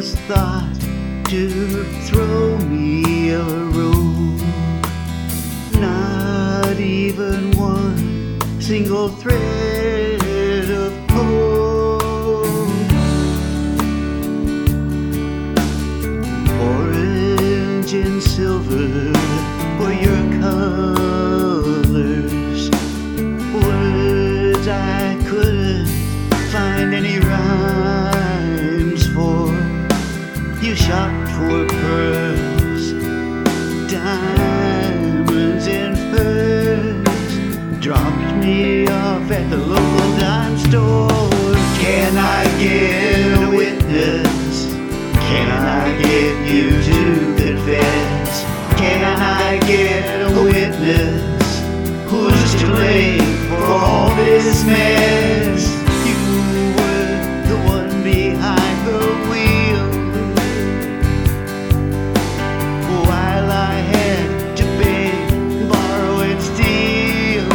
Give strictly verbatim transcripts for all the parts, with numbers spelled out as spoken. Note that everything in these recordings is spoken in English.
was thought to throw me a rope. Not even one single thread of hope. Orange and silver were your colors, words I couldn't find any rhymes for. You shopped for pearls, diamonds and furs, dropped me off at the local dime store. Can I get a witness? Can I get you to confess? Can I get a witness? Who's to blame for all this mess? You were the one behind the wheel, while I had to beg, borrow and steal.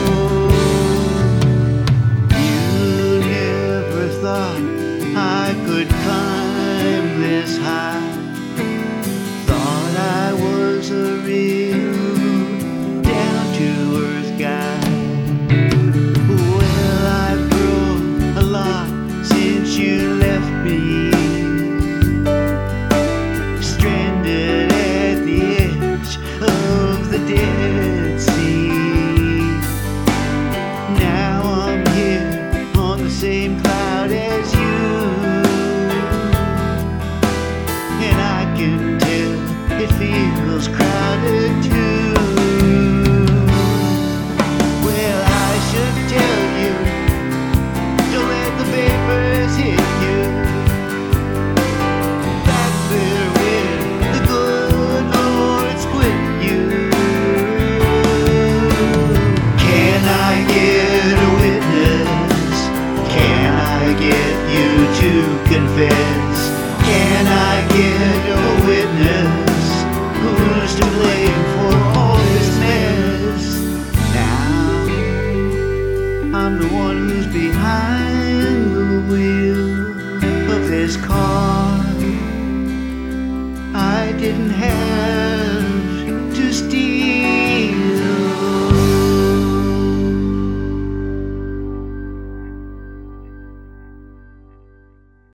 You never thought I could climb this high. Thought I was a real down-to-earth guy. Well, I've grown a lot since you left me, stranded at the edge of the Dead Sea. Now I'm here on the same cloud as you, and I can tell it feels crowded too. Well, I should tell you, don't let the vapors hit you. Back there where the good Lord's quit you. Can I get a witness? Can I get you to confess? Can I get a witness? Who's to blame for all this mess? Now I'm the one who's behind the wheel of this car. I didn't have